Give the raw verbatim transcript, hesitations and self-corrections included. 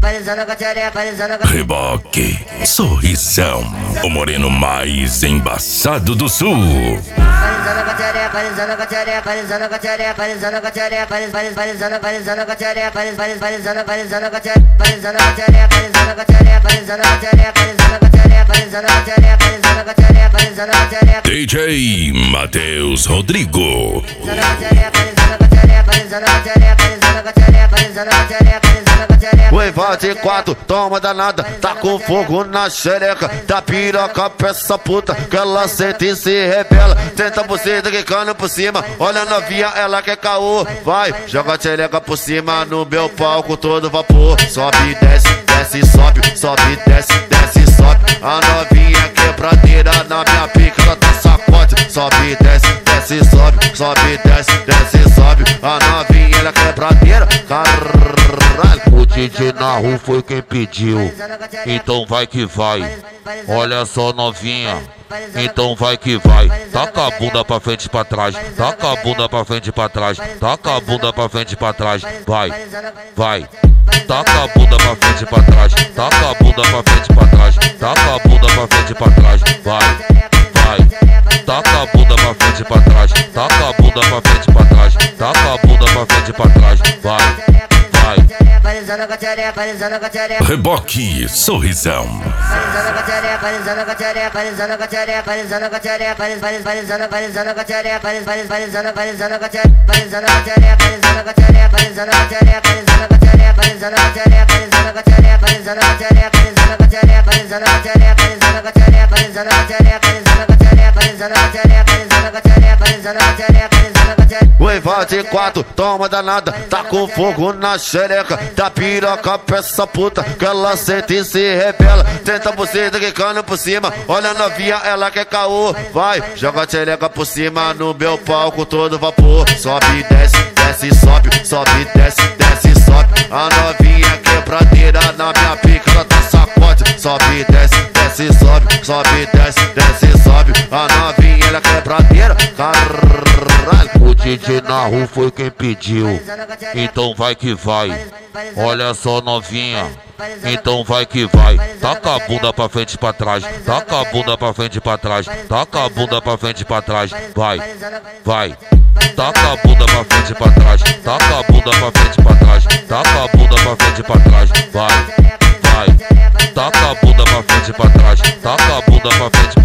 Reboque, sorrisão, o moreno mais embaçado do sul. D J Matheus Rodrigo. O invade quatro, toma danada, tá com fogo na xereca da piroca pra essa puta, que ela sente e se revela. Tenta buceta quicando por cima, olha a novinha, ela quer caô. Vai, joga a xereca por cima no meu palco, todo vapor. Sobe, desce, desce, sobe, sobe, desce, desce, sobe. A novinha quebradeira na minha pica, ela tá sacode. Sobe, desce, desce, sobe, sobe, desce, desce, sobe. A novinha, ela quebradeira, caralho. O D J na rua foi quem pediu, então vai que vai. Olha só novinha, então vai que vai. Taca a bunda pra frente e pra trás, taca a bunda pra frente e pra trás, taca a bunda pra frente e pra trás. Vai, vai. Taca a bunda pra frente e pra trás, taca a bunda pra frente e pra trás, taca a bunda pra frente e pra trás. Vai, vai. Taca a bunda pra frente e pra trás, taca a bunda pra frente e pra trás, taca a bunda pra frente e pra trás. Vai. Reboque, sorrisão. O invade quatro, toma danada, tá com fogo na xereca da piroca pra essa puta, que ela sente e se revela. Tenta buceta quicando por cima, olha a novinha, ela quer caô. Vai, joga a xereca por cima no meu palco, todo vapor. Sobe, desce, desce, sobe, sobe, desce, desce, sobe. A novinha quebradeira na minha pica, ela tá sacode. Sobe, desce, desce, sobe, sobe, desce, desce, sobe. A novinha, ela quebradeira, caralho. O D J na rua foi quem pediu, então vai que vai. Olha só novinha, então vai que vai. Taca a bunda pra frente e pra trás, taca a bunda pra frente e pra trás, taca a bunda pra frente e pra trás. Vai, vai. Taca a bunda pra frente e pra trás, taca a bunda pra frente e pra trás, taca a bunda pra frente e pra trás. Vai, vai. Taca a bunda pra frente e pra trás, taca a bunda pra frente